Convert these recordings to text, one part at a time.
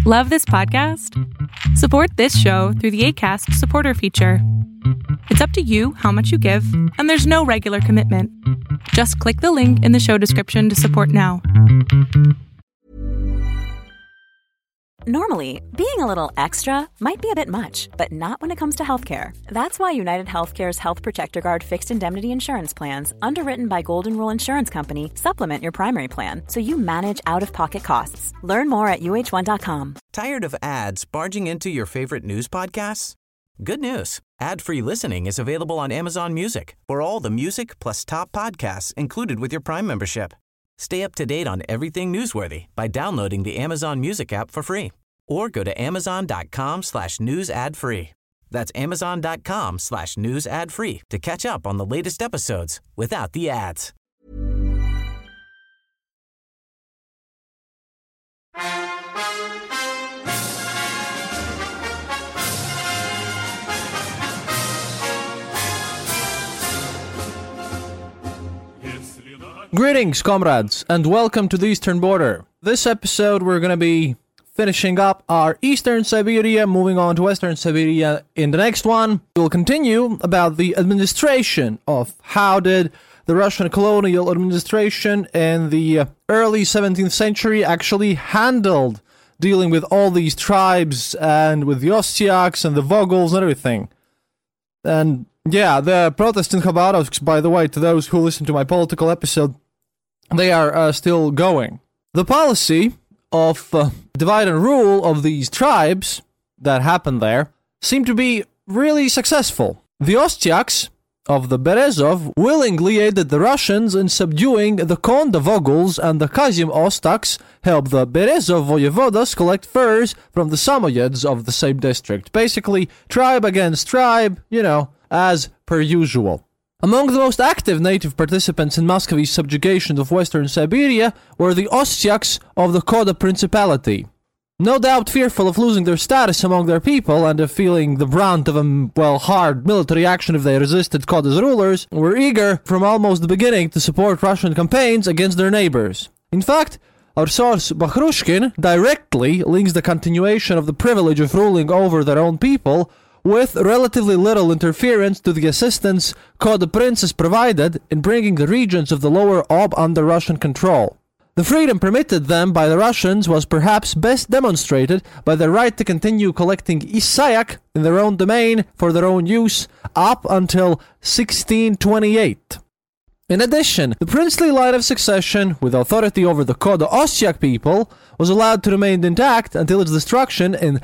Love this podcast? Support this show through the Acast supporter feature. It's up to you how much you give, and there's no regular commitment. Just click the link in the show description to support now. Normally, being a little extra might be a bit much, but not when it comes to healthcare. That's why United Healthcare's Health Protector Guard fixed indemnity insurance plans, underwritten by Golden Rule Insurance Company, supplement your primary plan so you manage out-of-pocket costs. Learn more at uh1.com. Tired of ads barging into your favorite news podcasts? Good news. Ad-free listening is available on Amazon Music for all the music plus top podcasts included with your Prime membership. Stay up to date on everything newsworthy by downloading the Amazon Music app for free or go to amazon.com/news ad free. That's amazon.com/news ad free to catch up on the latest episodes without the ads. Greetings, comrades, and welcome to the Eastern Border. This episode, we're going to be finishing up our Eastern Siberia, moving on to Western Siberia. In the next one, we'll continue about the administration of how did the Russian colonial administration in the early 17th century actually handled dealing with all these tribes and with the Ostyaks and the Vogols and everything. And yeah, the Protestant Khabarovsk, by the way, to those who listen to my political episode, they are still going. The policy of divide and rule of these tribes that happened there seemed to be really successful. The Ostyaks of the Berezov willingly aided the Russians in subduing the Konda Vogols, and the Kazim Ostaks helped the Berezov voyevodas collect furs from the Samoyeds of the same district. Basically, tribe against tribe, as per usual. Among the most active native participants in Muscovy's subjugation of Western Siberia were the Ostyaks of the Koda Principality. No doubt fearful of losing their status among their people and of feeling the brunt of a, hard military action if they resisted Koda's rulers, were eager from almost the beginning to support Russian campaigns against their neighbors. In fact, our source Bakhrushkin directly links the continuation of the privilege of ruling over their own people with relatively little interference to the assistance Koda princes provided in bringing the regions of the lower Ob under Russian control. The freedom permitted them by the Russians was perhaps best demonstrated by their right to continue collecting Isayak in their own domain for their own use up until 1628. In addition, the princely line of succession, with authority over the Koda Ostyak people, was allowed to remain intact until its destruction in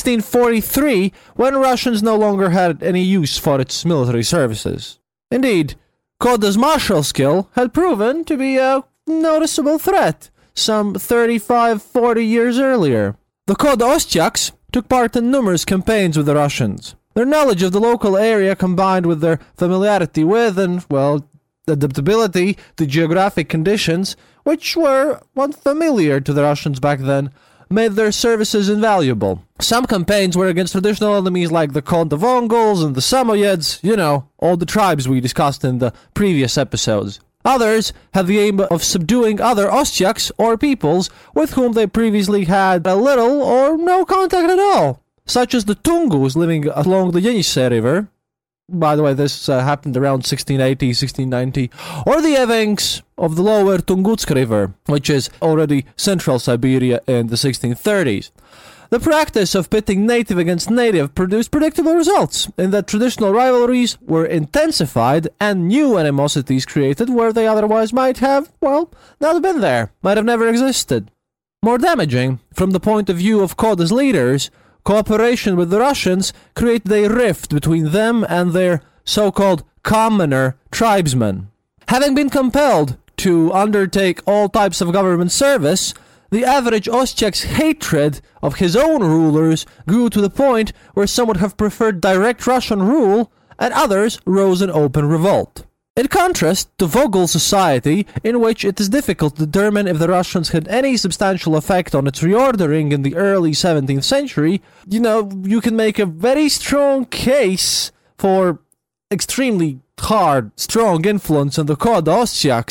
1643, when Russians no longer had any use for its military services. Indeed, Koda's martial skill had proven to be a noticeable threat some 35-40 years earlier. The Koda Ostyaks took part in numerous campaigns with the Russians. Their knowledge of the local area combined with their familiarity with and, adaptability to geographic conditions, which were unfamiliar to the Russians back then, made their services invaluable. Some campaigns were against traditional enemies like the Konda Vogols and the Samoyeds, all the tribes we discussed in the previous episodes. Others had the aim of subduing other Ostyaks or peoples with whom they previously had a little or no contact at all, such as the Tungus living along the Yenisei River. By the way, this happened around 1680, 1690. Or the Evenks of the lower Tungutsk River, which is already central Siberia in the 1630s. The practice of pitting native against native produced predictable results, in that traditional rivalries were intensified and new animosities created where they otherwise might have, not been there, might have never existed. More damaging, from the point of view of Koda's leaders, cooperation with the Russians created a rift between them and their so-called commoner tribesmen. Having been compelled to undertake all types of government service, the average Ostyak's hatred of his own rulers grew to the point where some would have preferred direct Russian rule, and others rose in open revolt. In contrast to Vogel society, in which it is difficult to determine if the Russians had any substantial effect on its reordering in the early 17th century, you can make a very strong case for extremely hard, strong influence on the Koda Ostyaks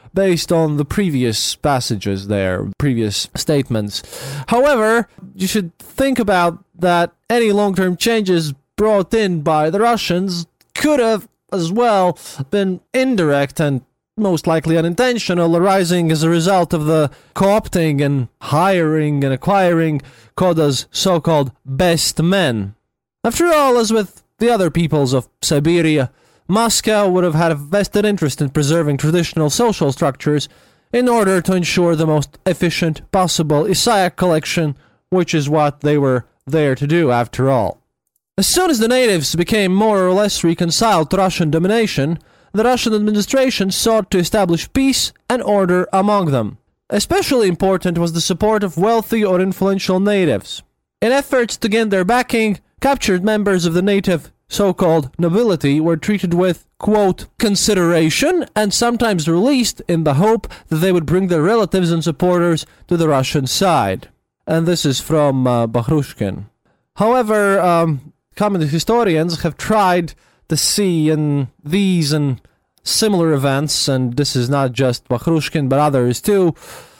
based on the previous passages there, previous statements. However, you should think about that any long-term changes brought in by the Russians could have as well been indirect and most likely unintentional, arising as a result of the co-opting and hiring and acquiring Koda's so-called best men. After all, as with the other peoples of Siberia, Moscow would have had a vested interest in preserving traditional social structures in order to ensure the most efficient possible Isaiah collection, which is what they were there to do after all. As soon as the natives became more or less reconciled to Russian domination, the Russian administration sought to establish peace and order among them. Especially important was the support of wealthy or influential natives. In efforts to gain their backing, captured members of the native so-called nobility were treated with, quote, consideration and sometimes released in the hope that they would bring their relatives and supporters to the Russian side. And this is from Bakhrushkin. However, communist historians have tried to see in these and similar events, and this is not just Bakhrushkin but others too,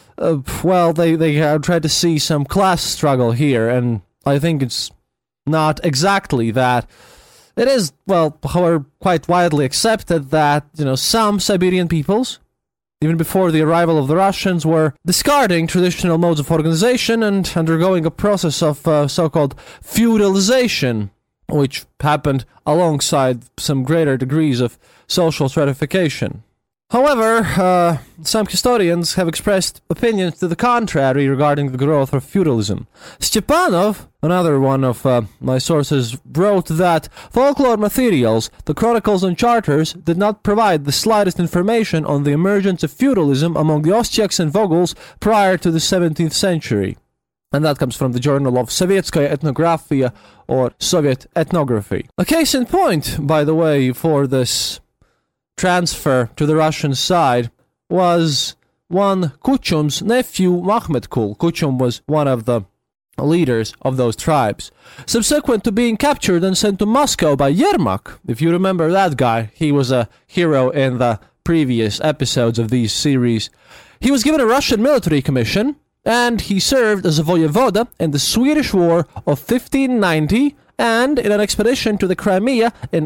they have tried to see some class struggle here, and I think it's not exactly that. It is, however, quite widely accepted that, some Siberian peoples, even before the arrival of the Russians, were discarding traditional modes of organization and undergoing a process of so-called feudalization, which happened alongside some greater degrees of social stratification. However, some historians have expressed opinions to the contrary regarding the growth of feudalism. Stepanov, another one of my sources, wrote that folklore materials, the chronicles and charters, did not provide the slightest information on the emergence of feudalism among the Ostyaks and Voguls prior to the 17th century. And that comes from the Journal of Sovetskaya Ethnografia, or Soviet Ethnography. A case in point, by the way, for this transfer to the Russian side was one Kuchum's nephew, Makhmetkul. Kuchum was one of the leaders of those tribes. Subsequent to being captured and sent to Moscow by Yermak, if you remember that guy, he was a hero in the previous episodes of these series, he was given a Russian military commission, and he served as a voyevoda in the Swedish War of 1590 and in an expedition to the Crimea in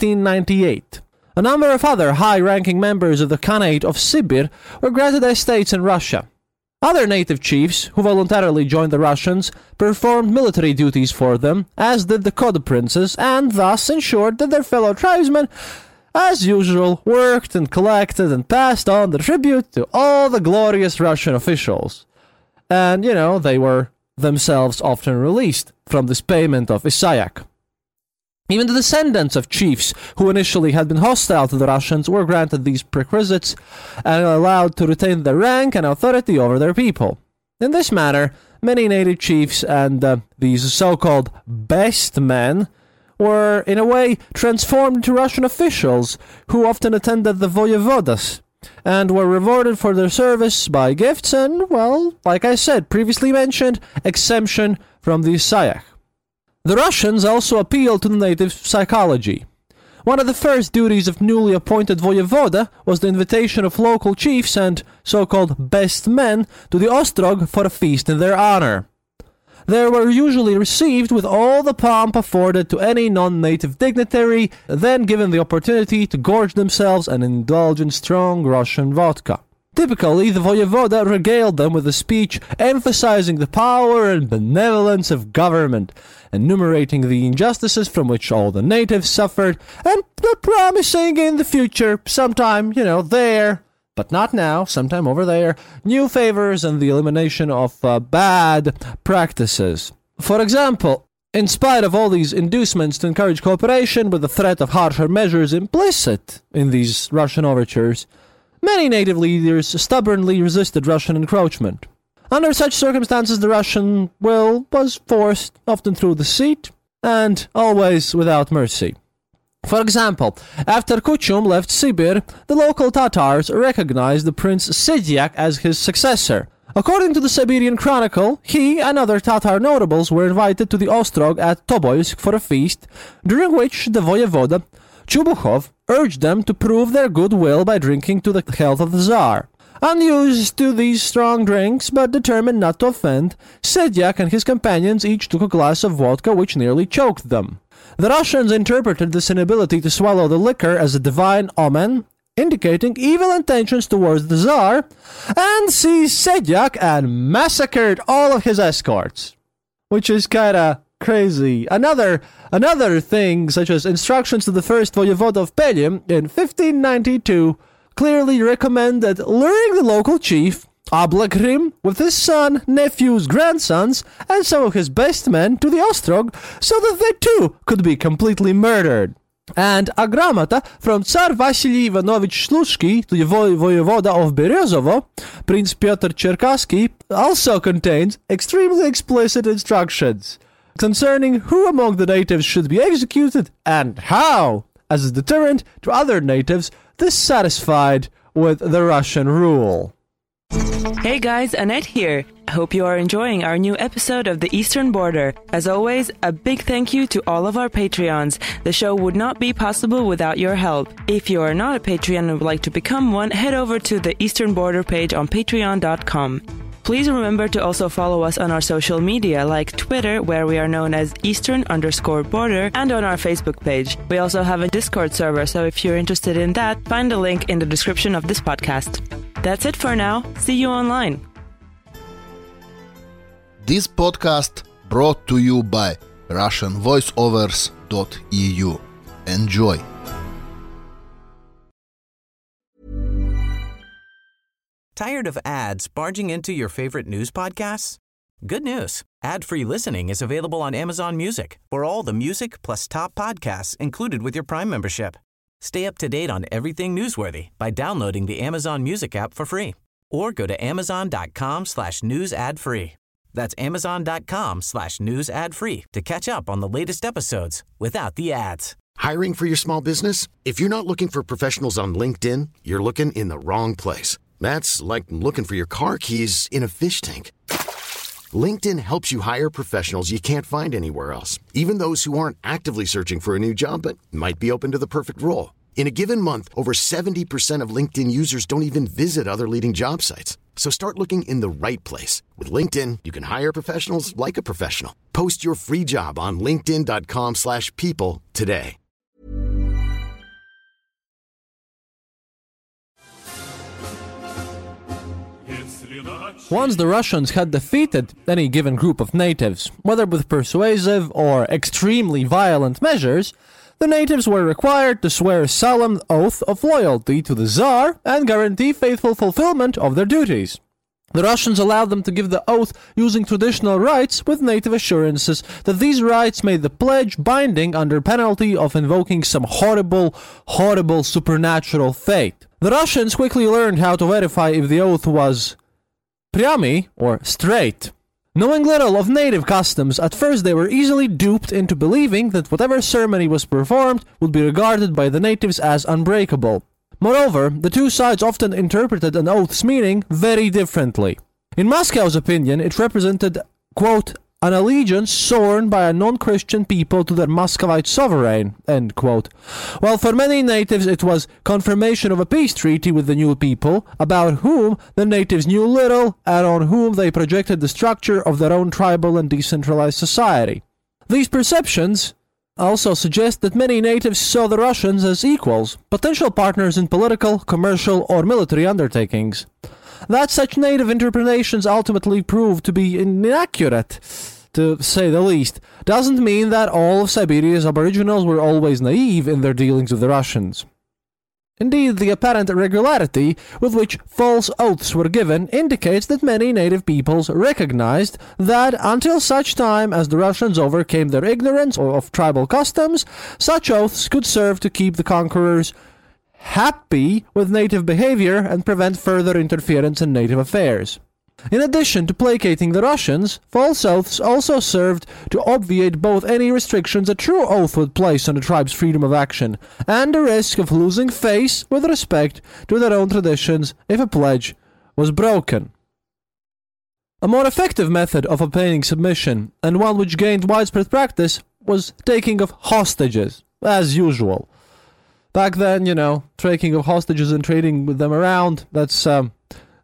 1598. A number of other high-ranking members of the Khanate of Sibir were granted estates in Russia. Other native chiefs, who voluntarily joined the Russians, performed military duties for them, as did the Koda princes, and thus ensured that their fellow tribesmen, as usual, worked and collected and passed on the tribute to all the glorious Russian officials. And, they were themselves often released from this payment of Isaiah. Even the descendants of chiefs who initially had been hostile to the Russians were granted these prerequisites and allowed to retain their rank and authority over their people. In this manner, many native chiefs and these so-called best men were, in a way, transformed into Russian officials who often attended the voyevodas and were rewarded for their service by gifts and, like I said, previously mentioned, exemption from the Isaiah. The Russians also appealed to the native psychology. One of the first duties of newly appointed voyevoda was the invitation of local chiefs and so-called best men to the Ostrog for a feast in their honor. They were usually received with all the pomp afforded to any non-native dignitary, then given the opportunity to gorge themselves and indulge in strong Russian vodka. Typically, the voyevoda regaled them with a speech emphasizing the power and benevolence of government, enumerating the injustices from which all the natives suffered, and promising in the future, sometime, there, but not now, sometime over there, new favors and the elimination of bad practices. For example, in spite of all these inducements to encourage cooperation with the threat of harsher measures implicit in these Russian overtures, many native leaders stubbornly resisted Russian encroachment. Under such circumstances, the Russian will was forced, often through deceit, and always without mercy. For example, after Kuchum left Sibir, the local Tatars recognized the Prince Sidyak as his successor. According to the Siberian Chronicle, he and other Tatar notables were invited to the Ostrog at Tobolsk for a feast, during which the voyevoda Chubukhov urged them to prove their goodwill by drinking to the health of the Tsar. Unused to these strong drinks, but determined not to offend, Sedyak and his companions each took a glass of vodka which nearly choked them. The Russians interpreted this inability to swallow the liquor as a divine omen, indicating evil intentions towards the Tsar, and seized Sedyak and massacred all of his escorts. Which is kinda crazy. Another thing, such as instructions to the first voivoda of Pelin in 1592, clearly recommend that luring the local chief, Ablagrim, with his son, nephews, grandsons, and some of his best men to the Ostrog, so that they too could be completely murdered. And a gramota from Tsar Vasily Ivanovich Slutsky to the voivoda of Beryozovo, Prince Pyotr Cherkassky, also contains extremely explicit instructions concerning who among the natives should be executed and how, as a deterrent to other natives dissatisfied with the Russian rule. Hey guys, Annette here. Hope you are enjoying our new episode of The Eastern Border. As always, a big thank you to all of our Patreons. The show would not be possible without your help. If you are not a Patreon and would like to become one, head over to the Eastern Border page on patreon.com. Please remember to also follow us on our social media like Twitter, where we are known as Eastern_Border, and on our Facebook page. We also have a Discord server, so if you're interested in that, find the link in the description of this podcast. That's it for now. See you online. This podcast brought to you by RussianVoiceovers.eu. Enjoy. Tired of ads barging into your favorite news podcasts? Good news. Ad-free listening is available on Amazon Music for all the music plus top podcasts included with your Prime membership. Stay up to date on everything newsworthy by downloading the Amazon Music app for free or go to amazon.com/news ad free. That's amazon.com/news ad free to catch up on the latest episodes without the ads. Hiring for your small business? If you're not looking for professionals on LinkedIn, you're looking in the wrong place. That's like looking for your car keys in a fish tank. LinkedIn helps you hire professionals you can't find anywhere else, even those who aren't actively searching for a new job but might be open to the perfect role. In a given month, over 70% of LinkedIn users don't even visit other leading job sites. So start looking in the right place. With LinkedIn, you can hire professionals like a professional. Post your free job on linkedin.com/people today. Once the Russians had defeated any given group of natives, whether with persuasive or extremely violent measures, the natives were required to swear a solemn oath of loyalty to the Tsar and guarantee faithful fulfillment of their duties. The Russians allowed them to give the oath using traditional rites with native assurances that these rites made the pledge binding under penalty of invoking some horrible supernatural fate. The Russians quickly learned how to verify if the oath was Pryamy, or straight. Knowing little of native customs, at first they were easily duped into believing that whatever ceremony was performed would be regarded by the natives as unbreakable. Moreover, the two sides often interpreted an oath's meaning very differently. In Moscow's opinion, it represented, quote, an allegiance sworn by a non-Christian people to their Muscovite sovereign, end quote. While for many natives it was confirmation of a peace treaty with the new people, about whom the natives knew little and on whom they projected the structure of their own tribal and decentralized society. These perceptions also suggest that many natives saw the Russians as equals, potential partners in political, commercial, or military undertakings. That such native interpretations ultimately proved to be inaccurate, to say the least, doesn't mean that all of Siberia's aboriginals were always naive in their dealings with the Russians. Indeed, the apparent irregularity with which false oaths were given indicates that many native peoples recognized that until such time as the Russians overcame their ignorance of tribal customs, such oaths could serve to keep the conquerors happy with native behavior and prevent further interference in native affairs. In addition to placating the Russians, false oaths also served to obviate both any restrictions a true oath would place on the tribe's freedom of action, and the risk of losing face with respect to their own traditions if a pledge was broken. A more effective method of obtaining submission, and one which gained widespread practice, was taking of hostages, as usual. Back then, taking of hostages and trading with them around, that's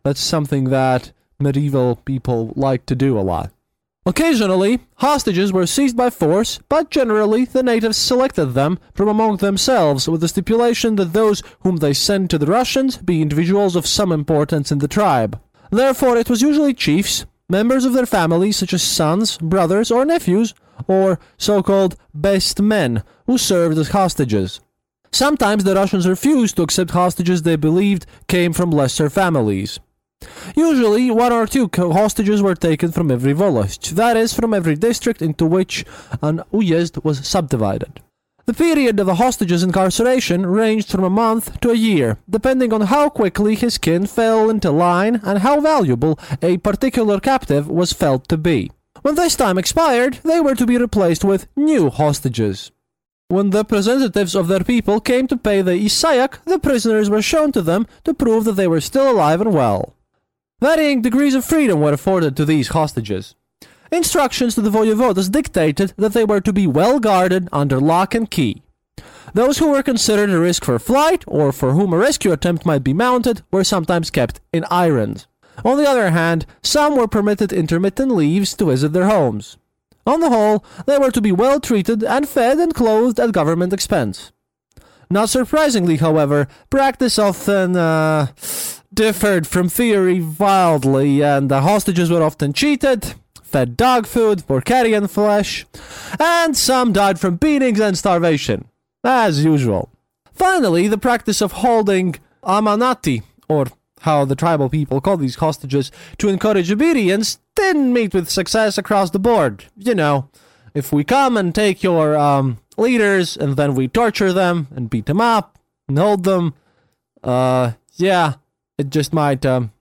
That's something that medieval people liked to do a lot. Occasionally, hostages were seized by force, but generally the natives selected them from among themselves with the stipulation that those whom they sent to the Russians be individuals of some importance in the tribe. Therefore, it was usually chiefs, members of their families such as sons, brothers, or nephews, or so-called best men, who served as hostages. Sometimes the Russians refused to accept hostages they believed came from lesser families. Usually, 1 or 2 hostages were taken from every volost, that is, from every district into which an uyezd was subdivided. The period of a hostage's incarceration ranged from a month to a year, depending on how quickly his kin fell into line and how valuable a particular captive was felt to be. When this time expired, they were to be replaced with new hostages. When the representatives of their people came to pay the isayak, the prisoners were shown to them to prove that they were still alive and well. Varying degrees of freedom were afforded to these hostages. Instructions to the voyevodas dictated that they were to be well guarded under lock and key. Those who were considered a risk for flight, or for whom a rescue attempt might be mounted, were sometimes kept in irons. On the other hand, some were permitted intermittent leaves to visit their homes. On the whole, they were to be well treated and fed and clothed at government expense. Not surprisingly, however, practice often differed from theory wildly, and the hostages were often cheated, fed dog food or carrion flesh, and some died from beatings and starvation, as usual. Finally, the practice of holding amanati, or how the tribal people call these hostages, to encourage obedience, didn't meet with success across the board. You know, if we come and take your leaders, and then we torture them and beat them up and hold them, it just might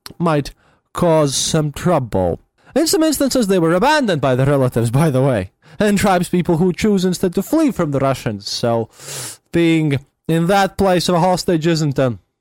cause some trouble. In some instances, they were abandoned by the relatives, by the way, and tribespeople who choose instead to flee from the Russians. So, being in that place of a hostage isn't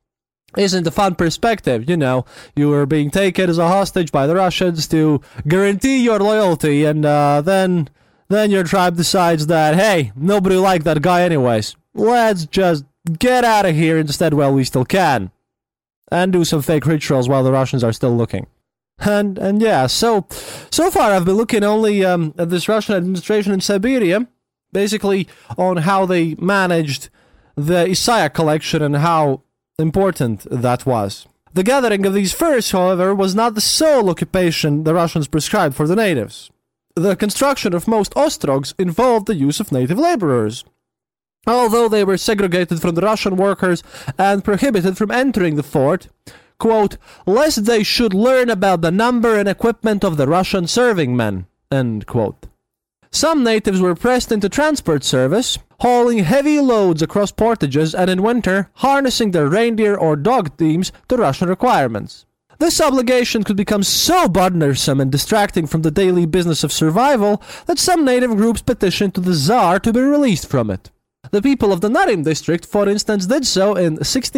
a fun perspective. You know, you were being taken as a hostage by the Russians to guarantee your loyalty, and then your tribe decides that, hey, nobody liked that guy anyways. Let's just get out of here instead while we still can. And do some fake rituals while the Russians are still looking. And yeah, so far I've been looking only at this Russian administration in Siberia, basically on how they managed the Isayak collection and how important that was. The gathering of these furs, however, was not the sole occupation the Russians prescribed for the natives. The construction of most ostrogs involved the use of native laborers. Although they were segregated from the Russian workers and prohibited from entering the fort, quote, lest they should learn about the number and equipment of the Russian serving men, end quote. Some natives were pressed into transport service, hauling heavy loads across portages and in winter harnessing their reindeer or dog teams to Russian requirements. This obligation could become so burdensome and distracting from the daily business of survival that some native groups petitioned to the Tsar to be released from it. The people of the Narim district, for instance, did so in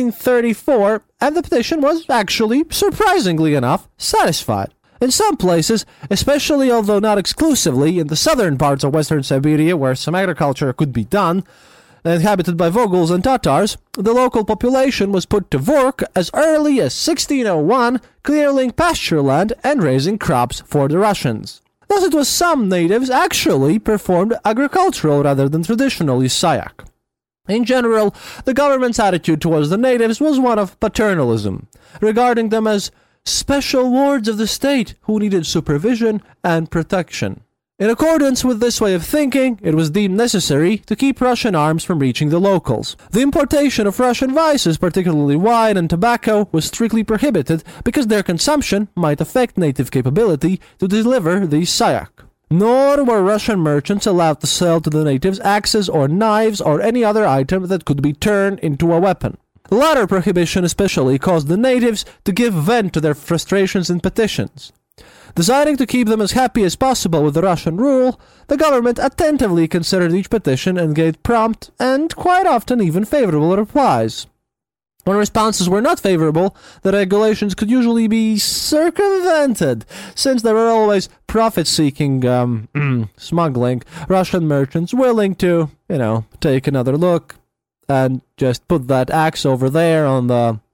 1634, and the petition was actually, surprisingly enough, satisfied. In some places, especially although not exclusively in the southern parts of western Siberia where some agriculture could be done, inhabited by Voguls and Tatars, the local population was put to work as early as 1601, clearing pasture land and raising crops for the Russians. Thus it was some natives actually performed agricultural rather than traditional Isayak. In general, the government's attitude towards the natives was one of paternalism, regarding them as special wards of the state who needed supervision and protection. In accordance with this way of thinking, it was deemed necessary to keep Russian arms from reaching the locals. The importation of Russian vices, particularly wine and tobacco, was strictly prohibited because their consumption might affect native capability to deliver the Isayak. Nor were Russian merchants allowed to sell to the natives axes or knives or any other item that could be turned into a weapon. The latter prohibition especially caused the natives to give vent to their frustrations in petitions. Deciding to keep them as happy as possible with the Russian rule, the government attentively considered each petition and gave prompt and quite often even favorable replies. When responses were not favorable, the regulations could usually be circumvented, since there were always profit-seeking, smuggling Russian merchants willing to, take another look and just put that axe over there on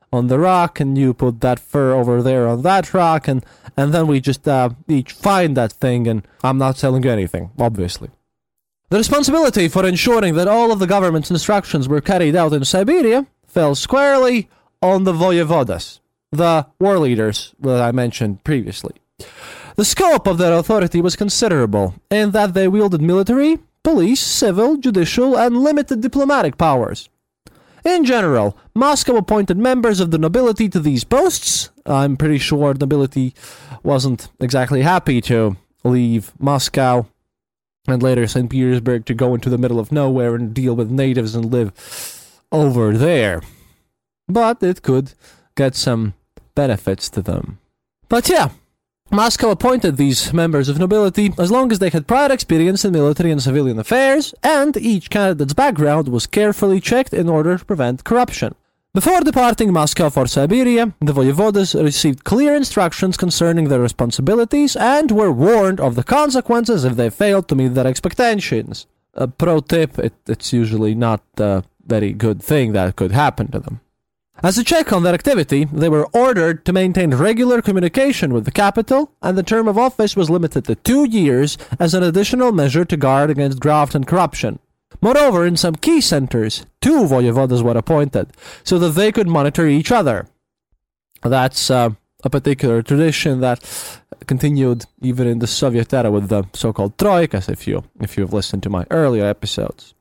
on the rock, and you put that fur over there on that rock, and then we just each find that thing, and I'm not telling you anything, obviously. The responsibility for ensuring that all of the government's instructions were carried out in Siberia fell squarely on the voyevodas, the war leaders that I mentioned previously. The scope of their authority was considerable, in that they wielded military, police, civil, judicial, and limited diplomatic powers. In general, Moscow appointed members of the nobility to these posts. I'm pretty sure nobility wasn't exactly happy to leave Moscow and later St. Petersburg to go into the middle of nowhere and deal with natives and live over there. But it could get some benefits to them. But yeah, Moscow appointed these members of nobility as long as they had prior experience in military and civilian affairs, and each candidate's background was carefully checked in order to prevent corruption. Before departing Moscow for Siberia, the voyevodas received clear instructions concerning their responsibilities and were warned of the consequences if they failed to meet their expectations. A pro tip, it's usually not a very good thing that could happen to them. As a check on their activity, they were ordered to maintain regular communication with the capital, and the term of office was limited to 2 years as an additional measure to guard against graft and corruption. Moreover, in some key centers, 2 voyevodas were appointed, so that they could monitor each other. That's a particular tradition that continued even in the Soviet era with the so-called troikas, if you've listened to my earlier episodes.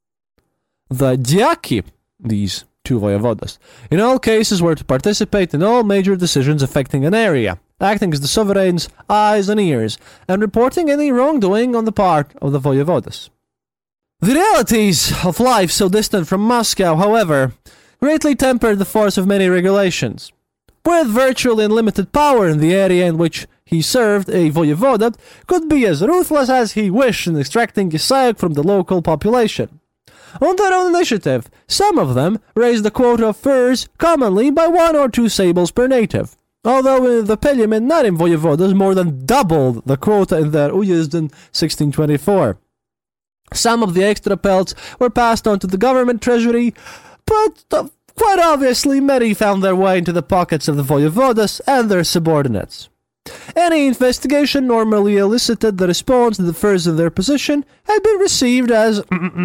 The dyaki, these 2 voyevodas, in all cases were to participate in all major decisions affecting an area, acting as the sovereign's eyes and ears, and reporting any wrongdoing on the part of the voyevodas. The realities of life so distant from Moscow, however, greatly tempered the force of many regulations. With virtually unlimited power in the area in which he served, a voyevoda could be as ruthless as he wished in extracting yesayok from the local population. On their own initiative, some of them raised the quota of furs commonly by 1 or 2 sables per native, although the Peljem and Narim voyevodas more than doubled the quota in their uyezd in 1624. Some of the extra pelts were passed on to the government treasury, but quite obviously many found their way into the pockets of the voyevodas and their subordinates. Any investigation normally elicited the response that the furs in their possession had been received as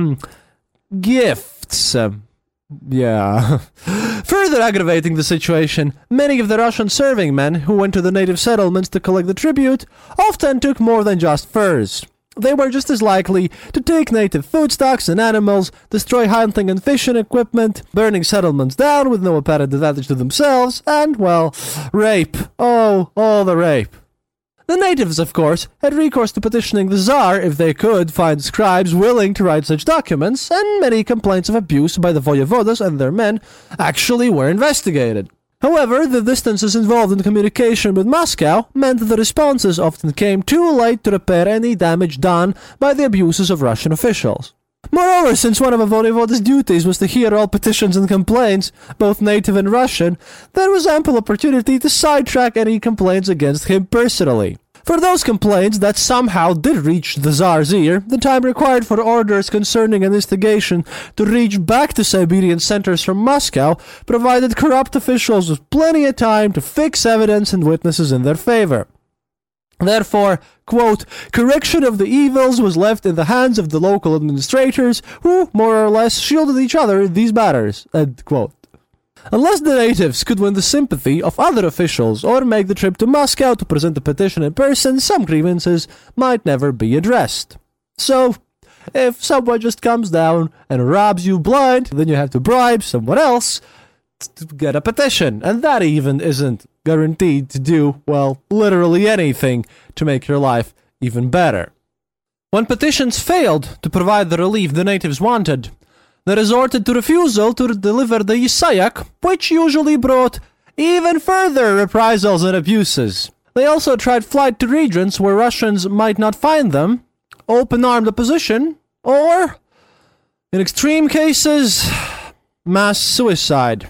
gifts. Further aggravating the situation, many of the Russian serving men who went to the native settlements to collect the tribute often took more than just furs. They were just as likely to take native foodstuffs and animals, destroy hunting and fishing equipment, burning settlements down with no apparent advantage to themselves, and, well, rape. Oh, all the rape. The natives, of course, had recourse to petitioning the Tsar if they could find scribes willing to write such documents, and many complaints of abuse by the voyevodas and their men actually were investigated. However, the distances involved in communication with Moscow meant that the responses often came too late to repair any damage done by the abuses of Russian officials. Moreover, since one of a voyevoda's duties was to hear all petitions and complaints, both native and Russian, there was ample opportunity to sidetrack any complaints against him personally. For those complaints that somehow did reach the Tsar's ear, the time required for orders concerning an instigation to reach back to Siberian centers from Moscow provided corrupt officials with plenty of time to fix evidence and witnesses in their favor. Therefore, quote, correction of the evils was left in the hands of the local administrators, who, more or less, shielded each other in these matters, end quote. Unless the natives could win the sympathy of other officials or make the trip to Moscow to present a petition in person, some grievances might never be addressed. So, if someone just comes down and robs you blind, then you have to bribe someone else to get a petition, and that even isn't guaranteed to do, well, literally anything to make your life even better. When petitions failed to provide the relief the natives wanted, they resorted to refusal to deliver the yesayok, which usually brought even further reprisals and abuses. They also tried flight to regions where Russians might not find them, open-armed opposition, or, in extreme cases, mass suicide.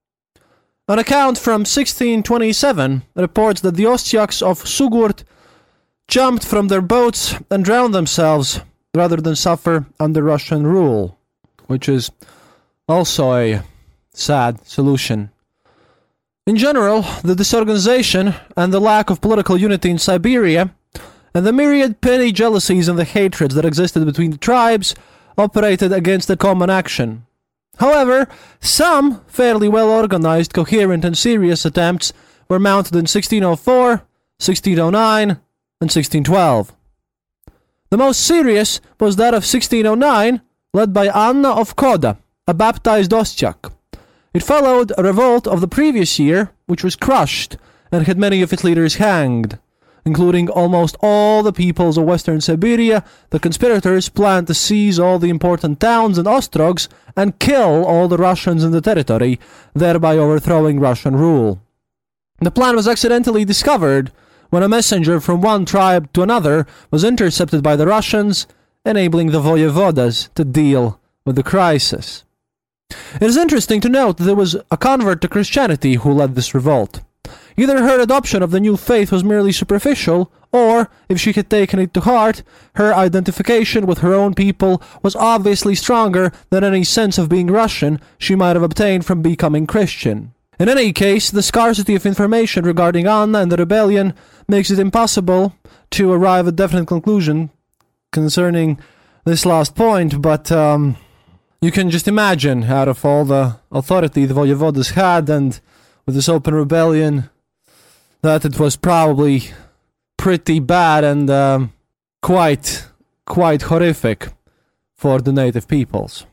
An account from 1627 reports that the Ostyakhs of Sugurt jumped from their boats and drowned themselves rather than suffer under Russian rule, which is also a sad solution In general, the disorganization and the lack of political unity in Siberia, and the myriad petty jealousies and the hatreds that existed between the tribes, operated against a common action. However, some fairly well-organized, coherent and serious attempts were mounted in 1604, 1609, and 1612. The most serious was that of 1609, led by Anna of Koda, a baptized Ostiak. It followed a revolt of the previous year, which was crushed and had many of its leaders hanged. Including almost all the peoples of Western Siberia, the conspirators planned to seize all the important towns and ostrogs and kill all the Russians in the territory, thereby overthrowing Russian rule. The plan was accidentally discovered when a messenger from one tribe to another was intercepted by the Russians, enabling the voyevodas to deal with the crisis. It is interesting to note that there was a convert to Christianity who led this revolt. Either her adoption of the new faith was merely superficial, or, if she had taken it to heart, her identification with her own people was obviously stronger than any sense of being Russian she might have obtained from becoming Christian. In any case, the scarcity of information regarding Anna and the rebellion makes it impossible to arrive at definite conclusion concerning this last point, but you can just imagine, out of all the authority the voyevodas had, and with this open rebellion, that it was probably pretty bad and quite horrific for the native peoples.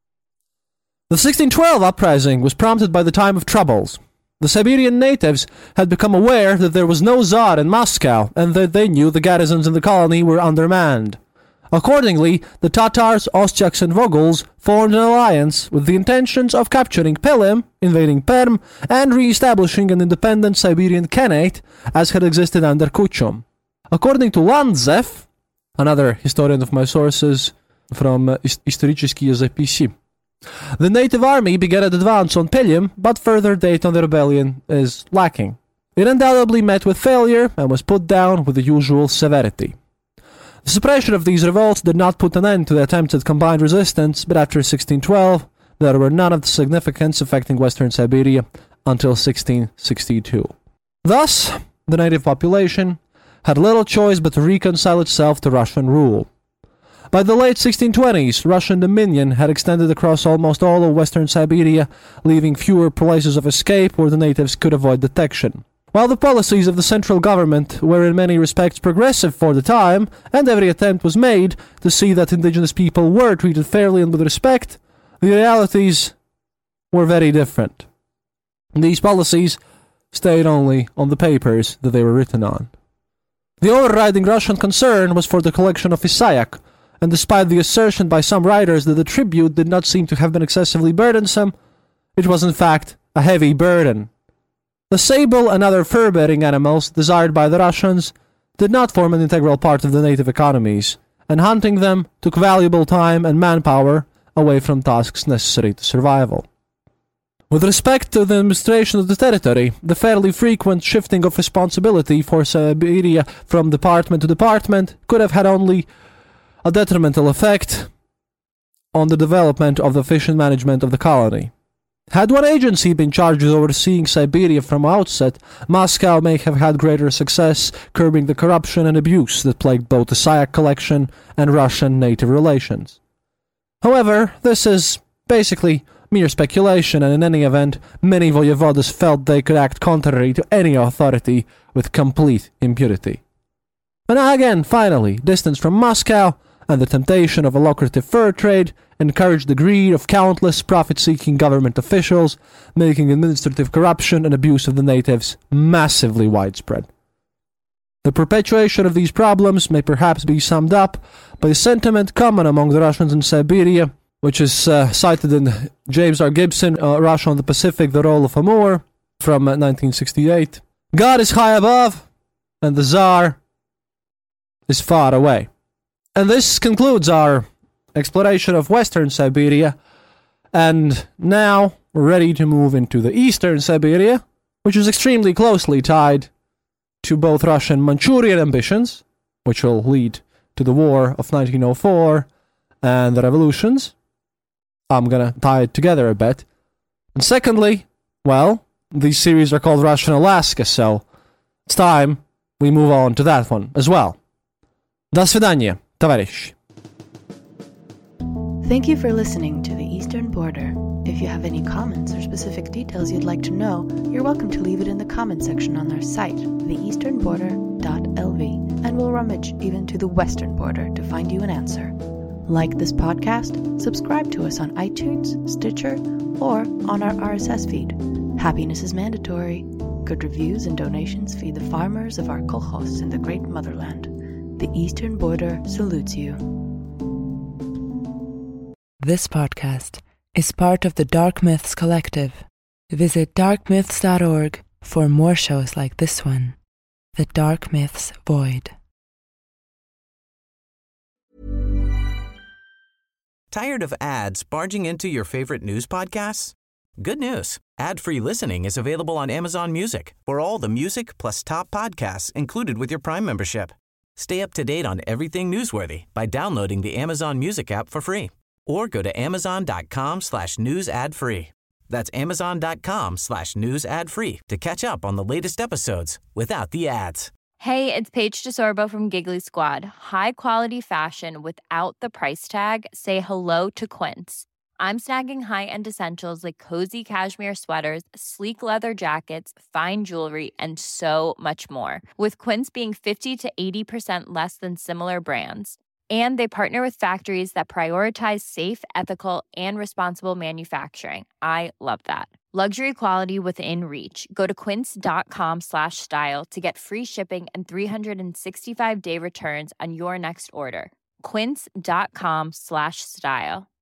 The 1612 uprising was prompted by the time of troubles. The Siberian natives had become aware that there was no Tsar in Moscow, and that they knew the garrisons in the colony were undermanned. Accordingly, the Tatars, Ostyaks, and Voguls formed an alliance with the intentions of capturing Pelem, invading Perm, and re-establishing an independent Siberian Khanate as had existed under Kuchum. According to Landzev, another historian of my sources from Исторические записи, the native army began an advance on Pelem, but further data on the rebellion is lacking. It undoubtedly met with failure and was put down with the usual severity. The suppression of these revolts did not put an end to the attempts at combined resistance, but after 1612, there were none of the significance affecting Western Siberia until 1662. Thus, the native population had little choice but to reconcile itself to Russian rule. By the late 1620s, Russian dominion had extended across almost all of Western Siberia, leaving fewer places of escape where the natives could avoid detection. While the policies of the central government were in many respects progressive for the time, and every attempt was made to see that indigenous people were treated fairly and with respect, the realities were very different. These policies stayed only on the papers that they were written on. The overriding Russian concern was for the collection of Isayak, and despite the assertion by some writers that the tribute did not seem to have been excessively burdensome, it was in fact a heavy burden. The sable and other fur-bearing animals desired by the Russians did not form an integral part of the native economies, and hunting them took valuable time and manpower away from tasks necessary to survival. With respect to the administration of the territory, the fairly frequent shifting of responsibility for Siberia from department to department could have had only a detrimental effect on the development of the efficient management of the colony. Had one agency been charged with overseeing Siberia from outset, Moscow may have had greater success curbing the corruption and abuse that plagued both the Isayak collection and Russian native relations. However, this is basically mere speculation, and in any event, many voyevodas felt they could act contrary to any authority with complete impunity. And again, finally, distance from Moscow and the temptation of a lucrative fur trade encouraged the greed of countless profit-seeking government officials, making administrative corruption and abuse of the natives massively widespread. The perpetuation of these problems may perhaps be summed up by a sentiment common among the Russians in Siberia, which is cited in James R. Gibson, Russia on the Pacific, The Role of Amur, from 1968. God is high above, and the Tsar is far away. And this concludes our exploration of Western Siberia, and now we're ready to move into the Eastern Siberia, which is extremely closely tied to both Russian Manchurian ambitions, which will lead to the War of 1904 and the revolutions. I'm gonna tie it together a bit. And secondly, well, these series are called Russia and Alaska, so it's time we move on to that one as well. До свидания, товарищи. Thank you for listening to The Eastern Border. If you have any comments or specific details you'd like to know, you're welcome to leave it in the comment section on our site, theeasternborder.lv, and we'll rummage even to the western border to find you an answer. Like this podcast, subscribe to us on iTunes, Stitcher, or on our RSS feed. Happiness is mandatory. Good reviews and donations feed the farmers of our kolkhozs in the great motherland. The Eastern Border salutes you. This podcast is part of the Dark Myths Collective. Visit darkmyths.org for more shows like this one, The Dark Myths Void. Tired of ads barging into your favorite news podcasts? Good news. Ad-free listening is available on Amazon Music for all the music plus top podcasts included with your Prime membership. Stay up to date on everything newsworthy by downloading the Amazon Music app for free. Or go to amazon.com/news ad free. That's amazon.com/news ad free to catch up on the latest episodes without the ads. Hey, it's Paige DeSorbo from Giggly Squad. High quality fashion without the price tag. Say hello to Quince. I'm snagging high-end essentials like cozy cashmere sweaters, sleek leather jackets, fine jewelry, and so much more. With Quince being 50 to 80% less than similar brands. And they partner with factories that prioritize safe, ethical, and responsible manufacturing. I love that. Luxury quality within reach. Go to quince.com/style to get free shipping and 365-day returns on your next order. Quince.com/style.